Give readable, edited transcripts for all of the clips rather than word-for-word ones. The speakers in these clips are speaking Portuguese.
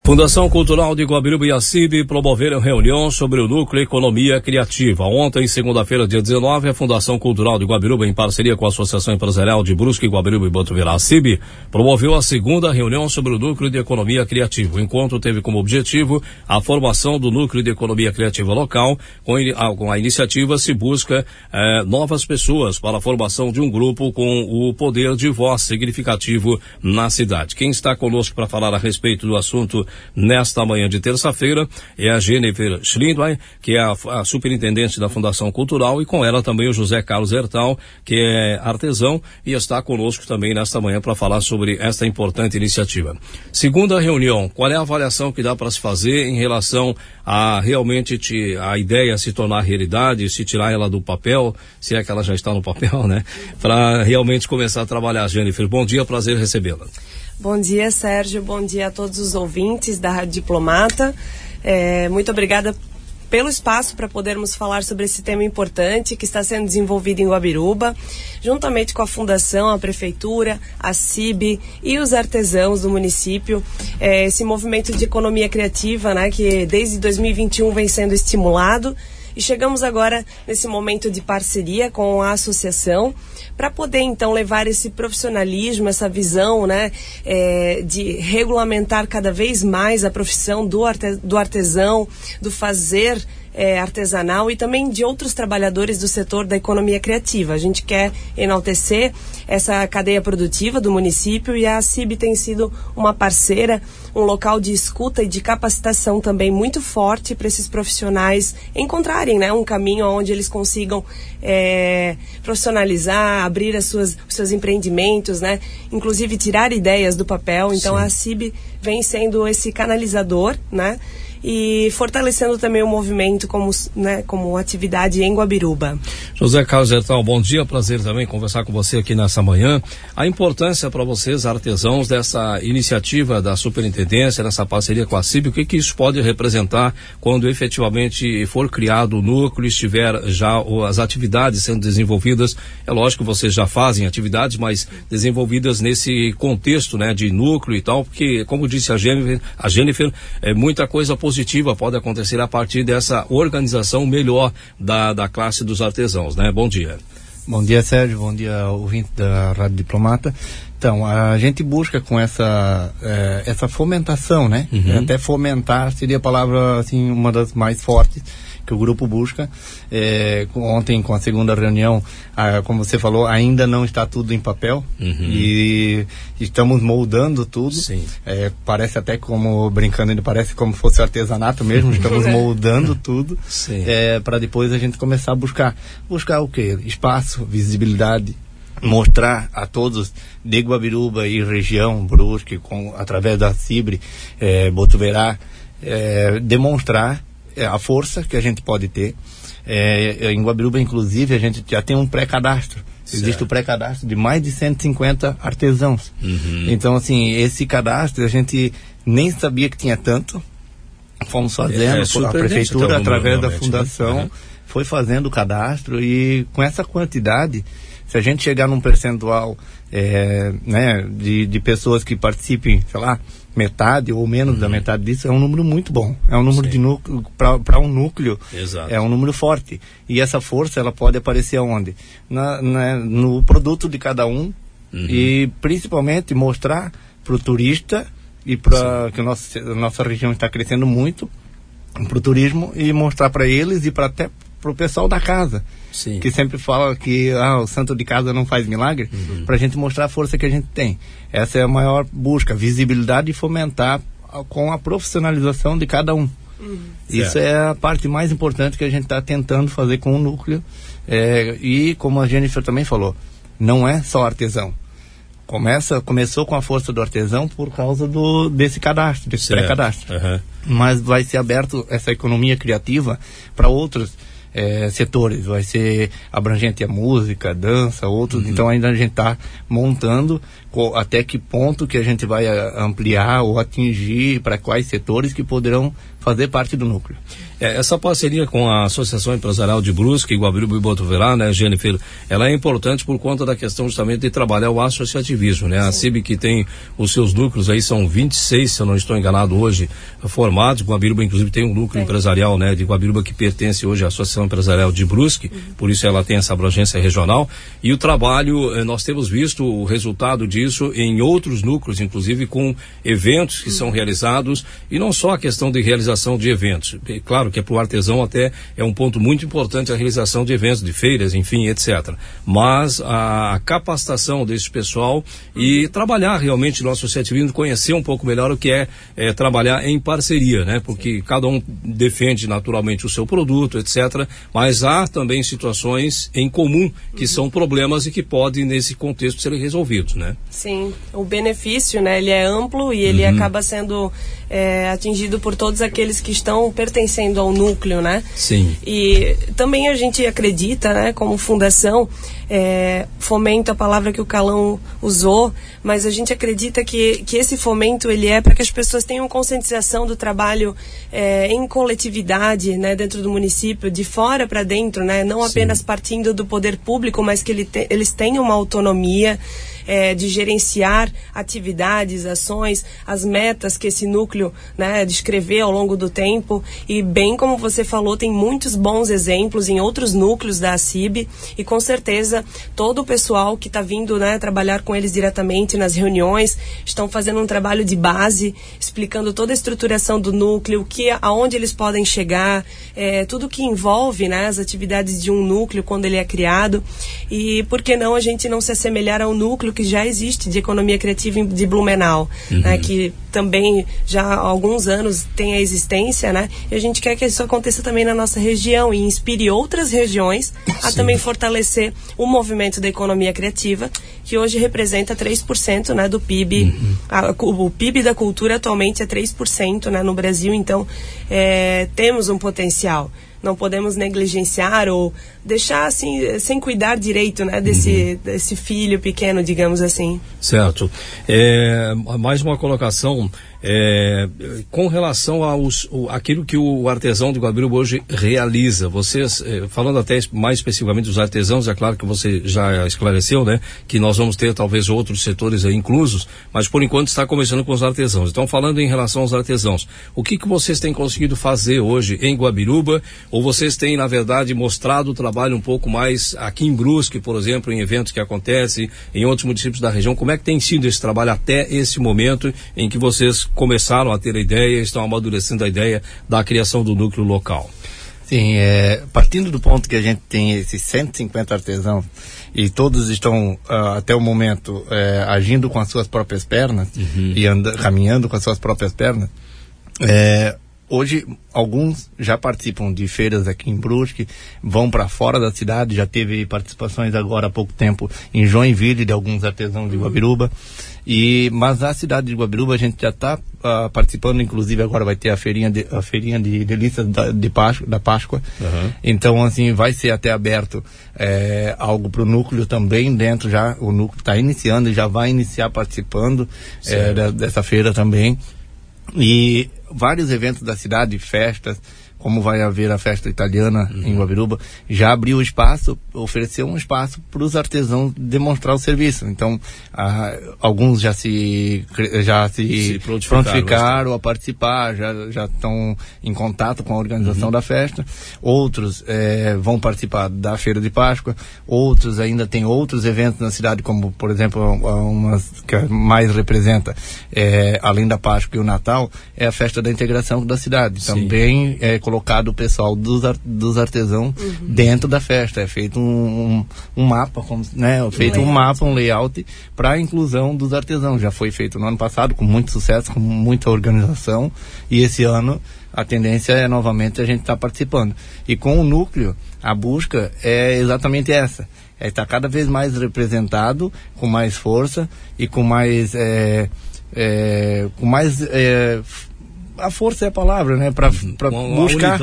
Fundação Cultural de Guabiruba e a CIB promoveram reunião sobre o Núcleo Economia Criativa. Ontem, segunda-feira, dia 19, a Fundação Cultural de Guabiruba, em parceria com a Associação Empresarial de Brusque, Guabiruba e Botuverá, a CIB, promoveu a segunda reunião sobre o Núcleo de Economia Criativa. O encontro teve como objetivo a formação do Núcleo de Economia Criativa local. Com a iniciativa se busca novas pessoas para a formação de um grupo com o poder de voz significativo na cidade. Quem está conosco para falar a respeito do assunto nesta manhã de terça-feira é a Jennifer Schlindwein, que é a superintendente da Fundação Cultural, e com ela também o José Carlos Hertal, que é artesão e está conosco também nesta manhã para falar sobre esta importante iniciativa. Segunda reunião, qual é a avaliação que dá para se fazer em relação a realmente a ideia se tornar realidade, se tirar ela do papel, se é que ela já está no papel, né? Para realmente começar a trabalhar. Jennifer, bom dia, prazer recebê-la. Bom dia, Sérgio. Bom dia a todos os ouvintes da Rádio Diplomata. Muito obrigada pelo espaço para podermos falar sobre esse tema importante que está sendo desenvolvido em Guabiruba, juntamente com a Fundação, a Prefeitura, a CIB e os artesãos do município. Esse movimento de economia criativa, né, que desde 2021 vem sendo estimulado. E chegamos agora nesse momento de parceria com a associação para poder então levar esse profissionalismo, essa visão, né, de regulamentar cada vez mais a profissão do artesão, do fazer artesanal e também de outros trabalhadores do setor da economia criativa. A gente quer enaltecer essa cadeia produtiva do município e a CIB tem sido uma parceira, um local de escuta e de capacitação também muito forte para esses profissionais encontrarem, né, um caminho onde eles consigam profissionalizar, abrir os seus empreendimentos, né, inclusive tirar ideias do papel. Então Sim. A CIB vem sendo esse canalizador, né, e fortalecendo também o movimento como atividade em Guabiruba. José Carlos Hertal, bom dia, prazer também conversar com você aqui nessa manhã. A importância para vocês, artesãos, dessa iniciativa da superintendência, dessa parceria com a CIB, o que isso pode representar quando efetivamente for criado o núcleo, estiver já as atividades sendo desenvolvidas? É lógico que vocês já fazem atividades, mas desenvolvidas nesse contexto, né, de núcleo e tal, porque, como disse a Jennifer, muita coisa positiva pode acontecer a partir dessa organização melhor da classe dos artesãos, né? Bom dia. Bom dia, Sérgio. Bom dia, ouvinte da Rádio Diplomata. Então, a gente busca com essa fomentação, né? Uhum. Até fomentar seria a palavra, assim, uma das mais fortes que o grupo busca. Ontem, com a segunda reunião, como você falou, ainda não está tudo em papel. Uhum. E estamos moldando tudo. Sim. Parece até como, brincando, ele parece como fosse artesanato mesmo. Estamos moldando tudo para depois a gente começar a buscar o quê? Espaço, visibilidade, mostrar a todos de Guabiruba e região, Brusque, através da CIB, Botuverá, demonstrar a força que a gente pode ter. Em Guabiruba, inclusive, a gente já tem um pré-cadastro. Existe o pré-cadastro de mais de 150 artesãos. Uhum. Então, assim, esse cadastro a gente nem sabia que tinha tanto. Fomos fazendo, a prefeitura, através da fundação, né? Foi fazendo o cadastro, e com essa quantidade, se a gente chegar num percentual né, de pessoas que participem, sei lá, metade ou menos da metade disso, é um número muito bom. É um número de núcleo, para um núcleo. Exato. É um número forte. E essa força, ela pode aparecer onde? No produto de cada um. Uhum. E principalmente mostrar para o turista e para que a nossa região está crescendo muito para o turismo, e mostrar para eles e até para o pessoal da casa. Sim. Que sempre fala que o santo de casa não faz milagre. Uhum. Para a gente mostrar a força que a gente tem. Essa é a maior busca, visibilidade, e fomentar com a profissionalização de cada um. Uhum. Isso é a parte mais importante que a gente está tentando fazer com o núcleo. E como a Jennifer também falou, não é só artesão. Começou com a força do artesão por causa desse cadastro, desse pré-cadastro. Uhum. Mas vai ser aberto essa economia criativa para outros setores, vai ser abrangente a música, dança, outros, então ainda a gente está montando até que ponto que a gente vai ampliar ou atingir, para quais setores que poderão fazer parte do núcleo. Essa parceria com a Associação Empresarial de Brusque, Guabiruba e Botuverá, né, Jennifer, ela é importante por conta da questão justamente de trabalhar o associativismo, né? Sim. A CIB, que tem os seus núcleos aí, são 26, se eu não estou enganado hoje, formados. Guabiruba, inclusive, tem um núcleo empresarial, né, de Guabiruba, que pertence hoje à Associação Empresarial de Brusque, por isso ela tem essa abrangência regional. E o trabalho, nós temos visto o resultado disso em outros núcleos, inclusive com eventos que são realizados, e não só a questão de realização de eventos. Claro que para o artesão até é um ponto muito importante a realização de eventos, de feiras, enfim, etc. Mas a capacitação desse pessoal e trabalhar realmente no associativismo, conhecer um pouco melhor o que é trabalhar em parceria, né? Porque cada um defende naturalmente o seu produto, etc. Mas há também situações em comum que são problemas e que podem, nesse contexto, serem resolvidos, né? Sim, o benefício, né? Ele é amplo e ele acaba sendo atingido por todos aqueles que estão pertencendo ao núcleo, né? Sim. E também a gente acredita, né, como fundação, fomento, a palavra que o Calão usou, mas a gente acredita que esse fomento, ele é para que as pessoas tenham conscientização do trabalho em coletividade, né, dentro do município, de fora para dentro, né? Não apenas partindo do poder público, mas que eles tenham uma autonomia de gerenciar atividades, ações, as metas que esse núcleo, né, descrever ao longo do tempo. E bem como você falou, tem muitos bons exemplos em outros núcleos da ACIB, e com certeza todo o pessoal que está vindo, né, trabalhar com eles diretamente nas reuniões estão fazendo um trabalho de base, explicando toda a estruturação do núcleo, aonde eles podem chegar, tudo que envolve, né, as atividades de um núcleo quando ele é criado. E por que não a gente não se assemelhar ao núcleo que já existe de economia criativa de Blumenau, né, que também já há alguns anos tem a existência, né, e a gente quer que isso aconteça também na nossa região e inspire outras regiões a também fortalecer o movimento da economia criativa, que hoje representa 3%, né, do PIB. O PIB da cultura atualmente é 3%, né, no Brasil, então temos um potencial. Não podemos negligenciar ou deixar assim, sem cuidar direito, né, desse filho pequeno, digamos assim. Certo. Mais uma colocação. Com relação àquilo que o artesão de Guabiruba hoje realiza, vocês, falando até mais especificamente dos artesãos, é claro que você já esclareceu, né, que nós vamos ter talvez outros setores aí inclusos, mas por enquanto está começando com os artesãos. Então, falando em relação aos artesãos, o que vocês têm conseguido fazer hoje em Guabiruba, ou vocês têm, na verdade, mostrado o trabalho um pouco mais aqui em Brusque, por exemplo, em eventos que acontecem em outros municípios da região? Como é que tem sido esse trabalho até esse momento em que vocês começaram a ter a ideia, estão amadurecendo a ideia da criação do núcleo local? Sim, partindo do ponto que a gente tem esses 150 artesãos e todos estão até o momento agindo com as suas próprias pernas e caminhando com as suas próprias pernas, hoje alguns já participam de feiras aqui em Brusque, vão para fora da cidade, já teve participações agora há pouco tempo em Joinville de alguns artesãos de Guabiruba. Mas na cidade de Guabiruba a gente já está participando, inclusive agora vai ter a feirinha de delícias da Páscoa. Então, assim, vai ser até aberto algo para o núcleo também dentro, já o núcleo está iniciando e já vai iniciar participando dessa feira também. E vários eventos da cidade, festas, como vai haver a festa italiana em Guabiruba, já abriu espaço, ofereceu um espaço para os artesãos demonstrar o serviço. Então, alguns já se prontificaram a participar, já estão em contato com a organização da festa. Outros vão participar da Feira de Páscoa. Outros ainda têm outros eventos na cidade, como, por exemplo, umas que mais representa, além da Páscoa e o Natal, é a Festa da Integração da cidade. Também colocado o pessoal dos artesãos dentro da festa. É feito um mapa, um layout para a inclusão dos artesãos. Já foi feito no ano passado com muito sucesso, com muita organização, e esse ano a tendência é novamente a gente estar participando. E com o núcleo, a busca é exatamente essa. Está cada vez mais representado, com mais força e com mais a força é a palavra, né? Para buscar,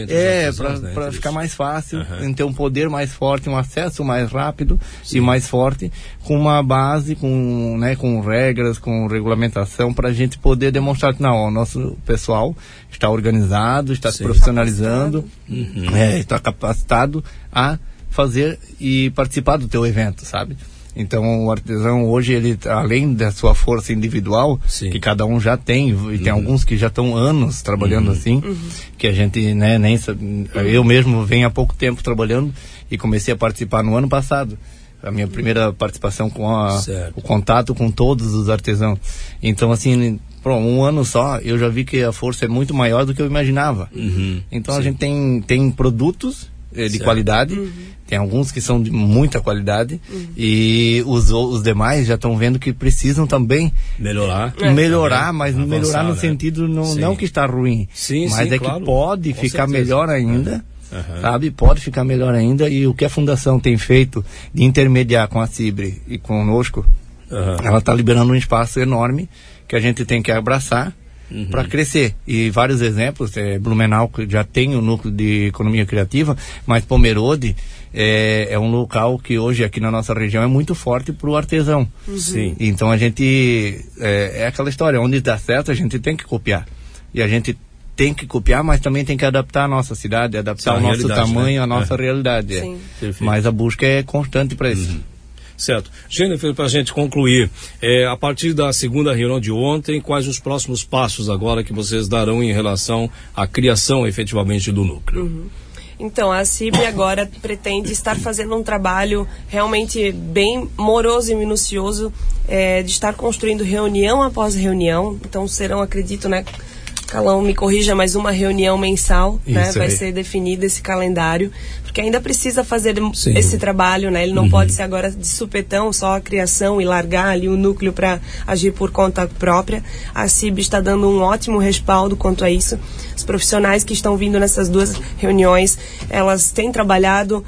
para ficar mais fácil, ter um poder mais forte, um acesso mais rápido e mais forte, com uma base, com regras, com regulamentação, para a gente poder demonstrar que não, o nosso pessoal está organizado, está se profissionalizando, está capacitado a fazer e participar do teu evento, sabe? Então o artesão hoje, ele, além da sua força individual, que cada um já tem, e tem alguns que já estão anos trabalhando assim, que a gente, né, nem sabe, eu mesmo venho há pouco tempo trabalhando e comecei a participar no ano passado. A minha primeira participação com o contato com todos os artesãos. Então, assim, por um ano só, eu já vi que a força é muito maior do que eu imaginava. Então a gente tem produtos de qualidade, tem alguns que são de muita qualidade, e os demais já estão vendo que precisam também melhorar, mas avançar, melhorar no sentido não que está ruim, mas que pode ficar melhor ainda, sabe? Pode ficar melhor ainda, e o que a Fundação tem feito de intermediar com a CIBRE e conosco, ela está liberando um espaço enorme que a gente tem que abraçar para crescer. E vários exemplos, Blumenau, que já tem um núcleo de economia criativa, mas Pomerode é um local que hoje aqui na nossa região é muito forte para o artesão. Então a gente, é aquela história, onde dá certo a gente tem que copiar, e a gente tem que copiar, mas também tem que adaptar a nossa cidade, adaptar o nosso tamanho, a nossa realidade. Mas a busca é constante para isso. Certo. Jennifer, para a gente concluir, a partir da segunda reunião de ontem, quais os próximos passos agora que vocês darão em relação à criação efetivamente do núcleo? Então, a CIBRE agora pretende estar fazendo um trabalho realmente bem moroso e minucioso, de estar construindo reunião após reunião. Então serão, acredito, né, Calão, me corrija, mas uma reunião mensal, né? Vai ser definido esse calendário, porque ainda precisa fazer esse trabalho, né? Ele não pode ser agora de supetão, só a criação e largar ali o núcleo para agir por conta própria. A CIBRE está dando um ótimo respaldo quanto a isso. Os profissionais que estão vindo nessas duas reuniões, elas têm trabalhado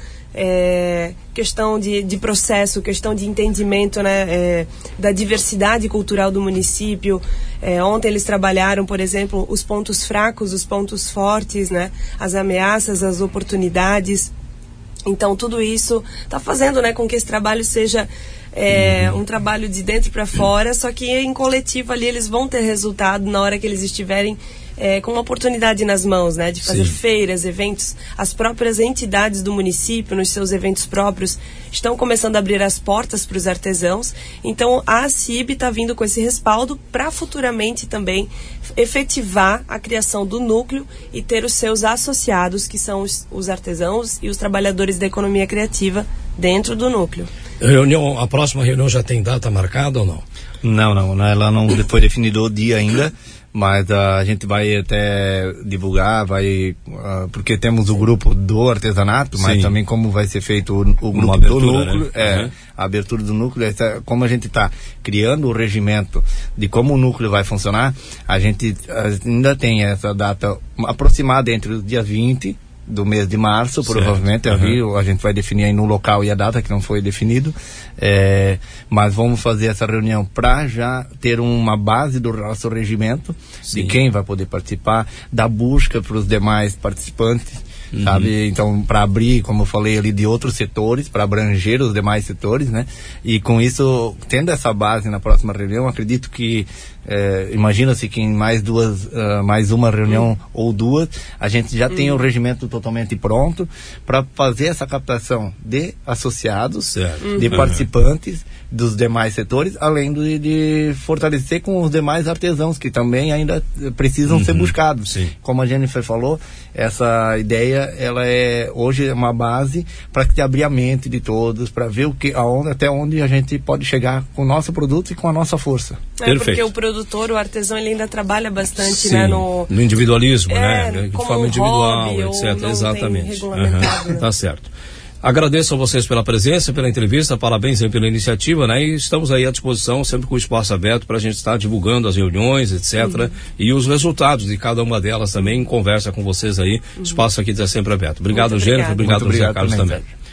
questão de processo, questão de entendimento, né, da diversidade cultural do município. Ontem eles trabalharam, por exemplo, os pontos fracos, os pontos fortes, né, as ameaças, as oportunidades. Então tudo isso está fazendo, né, com que esse trabalho seja um trabalho de dentro para fora, só que em coletivo ali eles vão ter resultado na hora que eles estiverem com uma oportunidade nas mãos, né, de fazer feiras, eventos. As próprias entidades do município, nos seus eventos próprios, estão começando a abrir as portas para os artesãos. Então a CIB está vindo com esse respaldo para futuramente também efetivar a criação do núcleo e ter os seus associados, que são os artesãos e os trabalhadores da economia criativa dentro do núcleo. A próxima reunião já tem data marcada ou não? Não, ela não foi definido o dia ainda, mas a gente vai até divulgar, porque temos o grupo do artesanato, mas também como vai ser feito o grupo abertura, do núcleo, né? A abertura do núcleo, como a gente está criando o regimento de como o núcleo vai funcionar, a gente ainda tem essa data aproximada entre os dias 20 do mês de março, provavelmente, a gente vai definir aí no local e a data que não foi definido, mas vamos fazer essa reunião para já ter uma base do nosso regimento, de quem vai poder participar, da busca para os demais participantes, sabe? Então, para abrir, como eu falei ali, de outros setores, para abranger os demais setores, né? E com isso, tendo essa base na próxima reunião, acredito que imagina-se que em mais uma reunião ou duas, a gente já tem o regimento totalmente pronto para fazer essa captação de associados, de participantes dos demais setores, além de fortalecer com os demais artesãos que também ainda precisam ser buscados. Como a Jennifer falou, essa ideia, ela é hoje uma base para abrir a mente de todos, para ver até onde a gente pode chegar com o nosso produto e com a nossa força. Porque o produtor, o artesão, ele ainda trabalha bastante, né, no individualismo, né, de forma individual, hobby, etc. Exatamente. Né? Tá certo. Agradeço a vocês pela presença, pela entrevista, parabéns aí pela iniciativa, né? E estamos aí à disposição, sempre com o espaço aberto para a gente estar divulgando as reuniões, etc. E os resultados de cada uma delas também, em conversa com vocês aí. O espaço aqui está sempre aberto. Obrigado, Jennifer. Obrigado, José Carlos também.